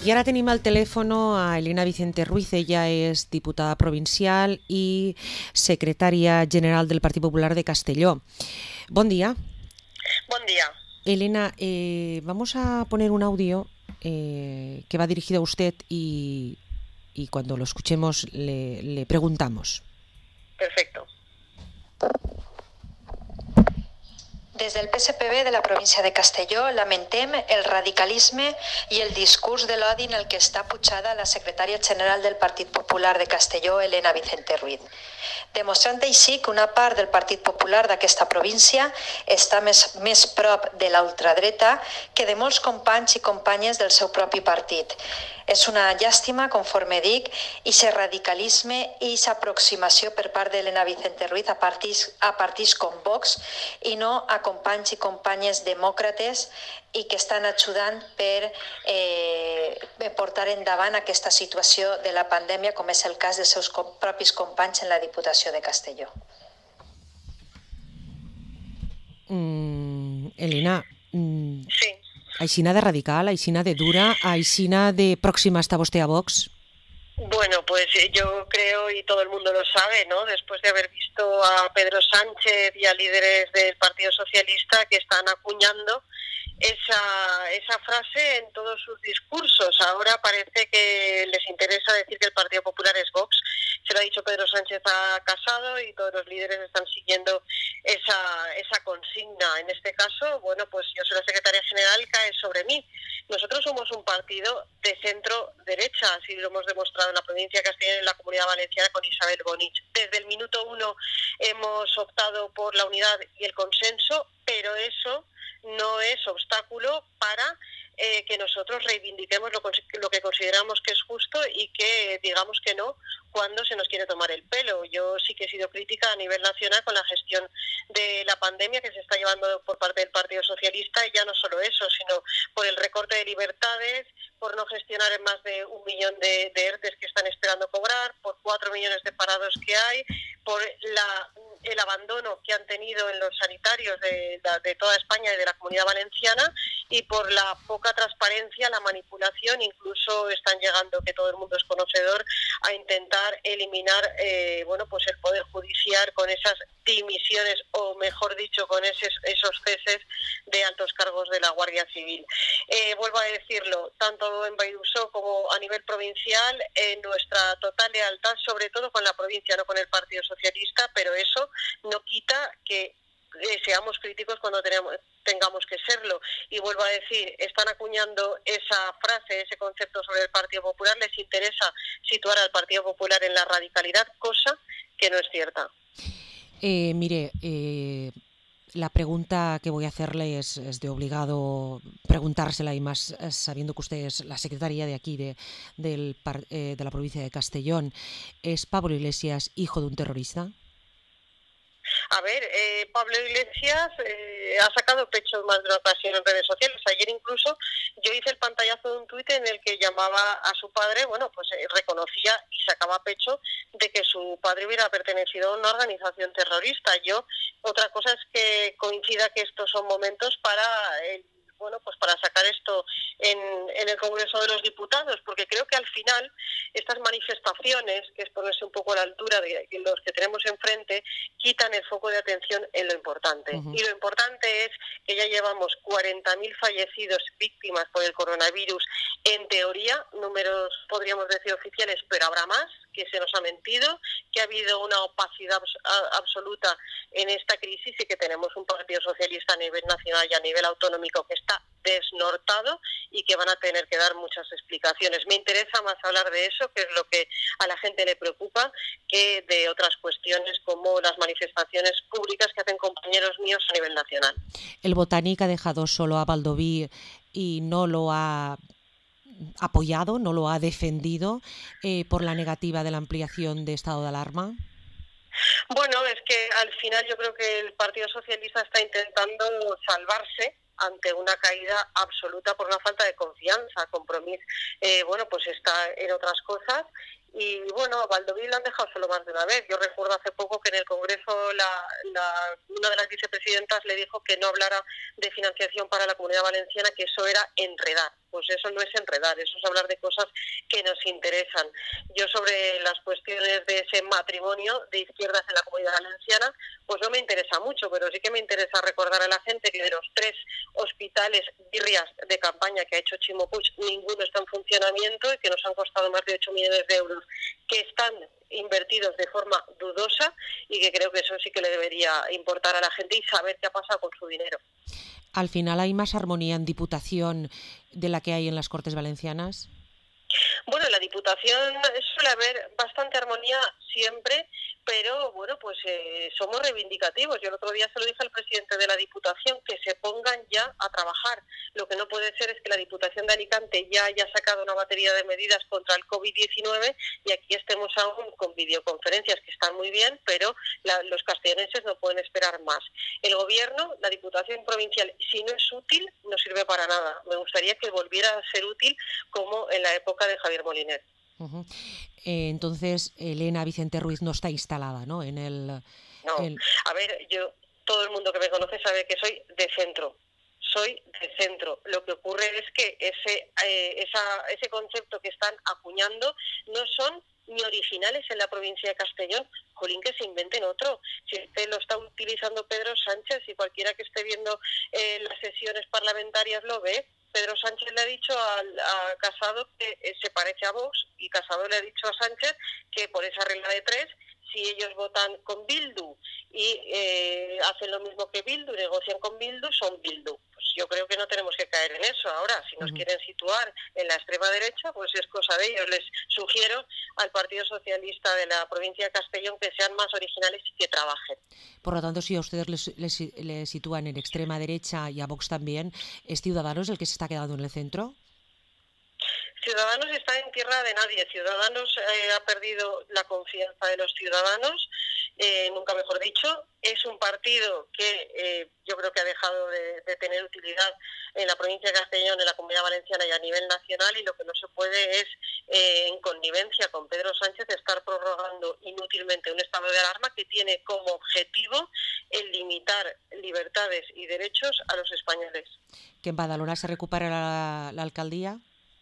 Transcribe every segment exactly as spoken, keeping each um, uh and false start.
I ara tenim al telèfon a Elena Vicente Ruiz. Ella és diputada provincial i secretària general del Partit Popular de Castelló. Bon día. Buen día. Elena, eh, vamos a poner un audio eh, que va dirigido a usted y, y cuando lo escuchemos le, le preguntamos. Perfecto. Des del P S P B de la província de Castelló lamentem el radicalisme i el discurs de l'odi en el que està putxada la secretària general del Partit Popular de Castelló, Elena Vicente Ruiz, demostrant així que una part del Partit Popular d'aquesta província està més, més prop de la ultradreta que de molts companys i companyes del seu propi partit. És una llàstima, conforme dic, i aquest radicalisme i aquesta aproximació per part d'Elena Vicente Ruiz a partits, a partits com Vox i no a companys i companyes demòcrates i que estan ajudant per eh, portar endavant aquesta situació de la pandèmia, com és el cas dels seus propis companys en la Diputació de Castelló. Mm, Elena, mm, Sí. aixina de radical, aixina de dura, aixina de próxima està vostè a Vox? Bueno, pues yo creo, y todo el mundo lo sabe, ¿no? Después de haber visto a Pedro Sánchez y a líderes del Partido Socialista que están acuñando esa, esa frase en todos sus discursos. Ahora parece que les interesa decir que el Partido Popular es Vox. Se lo ha dicho Pedro Sánchez a Casado y todos los líderes están siguiendo esa, esa consigna. En este caso, bueno, pues yo soy la secretaria general, cae sobre mí. Nosotros somos un partido de centro-derecha, así lo hemos demostrado en la provincia de Castellón y en la Comunidad Valenciana con Isabel Bonich. Desde el minuto uno hemos optado por la unidad y el consenso, pero eso no es obstáculo para eh, que nosotros reivindiquemos lo, lo que consideramos que es justo y que digamos que no cuando se nos quiere tomar el pelo. Yo sí que he sido crítica a nivel nacional con la gestión de la pandemia que se está llevando por parte del Partido Socialista, y ya no solo eso, sino por el recorte de libertades, por no gestionar en más de un millón de, de ERTES que están esperando cobrar, por cuatro millones de parados que hay, por la, el abandono que han tenido en los sanitarios de, de, de toda España y de la Comunidad Valenciana, y por la poca transparencia, la manipulación. Incluso están llegando, que todo el mundo es conocedor, a intentar eliminar eh, bueno, pues el Poder Judicial con esas dimisiones, o mejor dicho, con esos, esos ceses de altos cargos de la Guardia Civil. Eh, vuelvo a decirlo, tanto en Baidusó como a nivel provincial, eh, nuestra total lealtad, sobre todo con la provincia, no con el Partido Socialista, pero eso no quita que eh, seamos críticos cuando tenemos, tengamos que serlo. Y vuelvo a decir, están acuñando esa frase, ese concepto sobre el Partido Popular, les interesa situar al Partido Popular en la radicalidad, cosa que no es cierta. Eh, mire, eh, la pregunta que voy a hacerle es, es de obligado preguntársela, y más sabiendo que usted es la secretaria de aquí, de, del, eh, de la provincia de Castellón. ¿Es Pablo Iglesias hijo de un terrorista? A ver, eh, Pablo Iglesias eh, ha sacado pecho en más de una ocasión en redes sociales. Ayer incluso yo hice el pantallazo de un tuit en el que llamaba a su padre, bueno, pues eh, reconocía y sacaba pecho de que su padre hubiera pertenecido a una organización terrorista. Yo, otra cosa es que coincida que estos son momentos para el bueno, pues para sacar esto en, en el Congreso de los Diputados, porque creo que al final estas manifestaciones, que es ponerse un poco a la altura de los que tenemos enfrente, quitan el foco de atención en lo importante. Uh-huh. Y lo importante es que ya llevamos cuarenta mil fallecidos, víctimas por el coronavirus, en teoría, números podríamos decir oficiales, pero habrá más, que se nos ha mentido, que ha habido una opacidad absoluta en esta crisis y que tenemos un Partido Socialista a nivel nacional y a nivel autonómico que está desnortado y que van a tener que dar muchas explicaciones. Me interesa más hablar de eso, que es lo que a la gente le preocupa, que de otras cuestiones como las manifestaciones públicas que hacen compañeros míos a nivel nacional. El Botánic ha dejado solo a Baldoví y no lo ha apoyado, no lo ha defendido eh, por la negativa de la ampliación de estado de alarma. Bueno, es que al final yo creo que el Partido Socialista está intentando salvarse ante una caída absoluta por una falta de confianza. Compromís, eh, bueno, pues está en otras cosas. Y bueno, a Baldoví lo han dejado solo más de una vez. Yo recuerdo hace poco que en el Congreso la, la, una de las vicepresidentas le dijo que no hablara de financiación para la Comunidad Valenciana, que eso era enredar. Pues eso no es enredar, eso es hablar de cosas que nos interesan. Yo sobre las cuestiones de ese matrimonio de izquierdas en la Comunidad Valenciana, pues no me interesa mucho, pero sí que me interesa recordar a la gente que de los tres hospitales birrias de campaña que ha hecho Chimo Puig, ninguno está en funcionamiento y que nos han costado más de ocho millones de euros, que están invertidos de forma dudosa y que creo que eso sí que le debería importar a la gente y saber qué ha pasado con su dinero. ¿Al final hay más armonía en Diputación de la que hay en las Cortes Valencianas? Bueno, en la Diputación suele haber bastante armonía siempre, pero bueno, pues eh, somos reivindicativos. Yo el otro día se lo dije al presidente de la Diputación, que se pongan ya a trabajar. Lo que no puede ser es que la Diputación de Alicante ya haya sacado una batería de medidas contra el covid diecinueve y aquí estemos aún con videoconferencias que están muy bien, pero la, los castellonenses no pueden esperar más. El Gobierno, la Diputación provincial, si no es útil, no sirve para nada. Me gustaría que volviera a ser útil como en la época de Javier Moliner. Uh-huh. Eh, entonces, Elena Vicente Ruiz no está instalada, ¿no? En el. No, el... a ver, yo, todo el mundo que me conoce sabe que soy de centro. Soy de centro. Lo que ocurre es que ese, eh, esa, ese concepto que están acuñando no son ni originales en la provincia de Castellón. Jolín, que se inventen otro. Si usted lo está utilizando Pedro Sánchez, y cualquiera que esté viendo eh, las sesiones parlamentarias lo ve. Pedro Sánchez le ha dicho a, a Casado que eh, se parece a Vox, y Casado le ha dicho a Sánchez que por esa regla de tres, si ellos votan con Bildu y eh, hacen lo mismo que Bildu, negocian con Bildu, son Bildu. Pues yo creo que no tenemos que caer en eso. Ahora, si nos uh-huh. quieren situar en la extrema derecha, pues es cosa de ellos. Les sugiero al Partido Socialista de la provincia de Castellón que sean más originales y que trabajen. Por lo tanto, si a ustedes les, les, les sitúan en extrema derecha y a Vox también, ¿es Ciudadanos el que se está quedando en el centro? Ciudadanos está en tierra de nadie. Ciudadanos eh, ha perdido la confianza de los ciudadanos, eh, nunca mejor dicho. Es un partido que eh, yo creo que ha dejado de, de tener utilidad en la provincia de Castellón, en la Comunidad Valenciana y a nivel nacional, y lo que no se puede es, eh, en connivencia con Pedro Sánchez, estar prorrogando inútilmente un estado de alarma que tiene como objetivo el limitar libertades y derechos a los españoles. ¿Que en Badalona se recupera la, la alcaldía?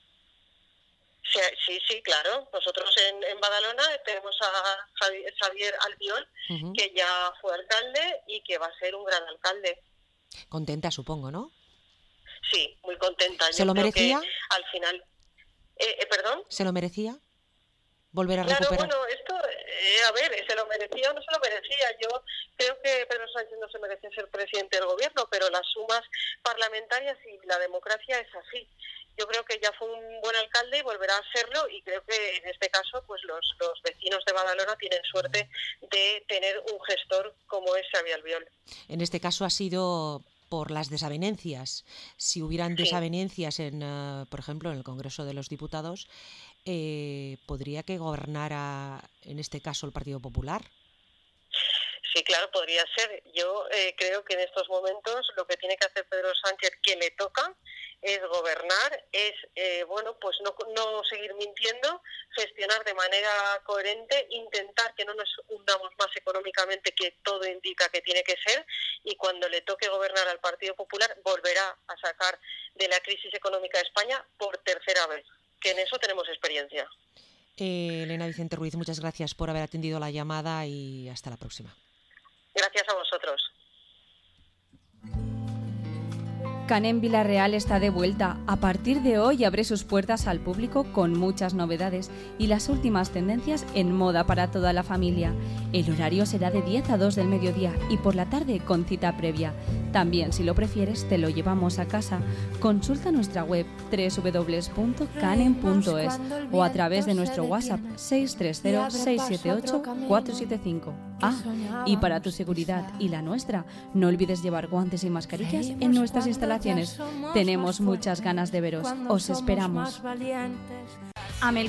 Sí, sí, claro. Nosotros en, en Badalona tenemos a Javier, Xavier Albiol, uh-huh. que ya fue alcalde y que va a ser un gran alcalde. Contenta, supongo, ¿no? Sí, muy contenta. ¿Se Yo lo creo merecía? Que al final... Eh, eh, ¿Perdón? ¿Se lo merecía? ¿Volver a claro, recuperar? Bueno, esto, eh, a ver, ¿se lo merecía o no se lo merecía? Yo creo que Pedro Sánchez no se merece ser presidente del gobierno, pero las sumas parlamentarias y la democracia es así. Yo creo que ya fue un buen alcalde y volverá a serlo, y creo que en este caso pues los, los vecinos de Badalona tienen suerte de tener un gestor como es Xavier Albiol. En este caso ha sido por las desavenencias. Si hubieran sí. desavenencias, en, uh, por ejemplo, en el Congreso de los Diputados, eh, ¿podría que gobernara en este caso el Partido Popular? Sí, claro, podría ser. Yo eh, creo que en estos momentos lo que tiene que hacer Pedro Sánchez, que le toca, es gobernar, es eh, bueno, pues no, no seguir mintiendo, gestionar de manera coherente, intentar que no nos hundamos más económicamente, que todo indica que tiene que ser, y cuando le toque gobernar al Partido Popular volverá a sacar de la crisis económica de España por tercera vez, que en eso tenemos experiencia. Eh, Elena Vicente Ruiz, muchas gracias por haber atendido la llamada y hasta la próxima. Gracias a vosotros. Canem Villarreal está de vuelta. A partir de hoy abre sus puertas al público con muchas novedades y las últimas tendencias en moda para toda la familia. El horario será de diez a dos del mediodía y por la tarde con cita previa. También, si lo prefieres, te lo llevamos a casa. Consulta nuestra web doble u doble u doble u punto canem punto es o a través de nuestro WhatsApp seis tres cero, seis siete ocho, cuatro siete cinco. Ah, y para tu seguridad y la nuestra, no olvides llevar guantes y mascarillas en nuestras instalaciones. Tenemos muchas ganas de veros. Os esperamos.